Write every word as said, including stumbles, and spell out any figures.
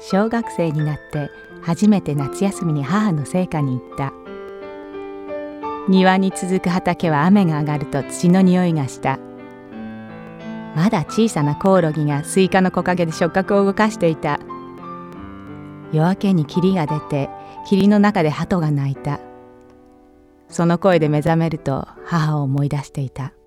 小学生になって初めて夏休みに母の生家に行った。庭に続く畑は雨が上がると土の匂いがした。まだ小さなコオロギがスイカの木陰で触覚を動かしていた。夜明けに霧が出て、霧の中で鳩が鳴いた。その声で目覚めると母を思い出していた。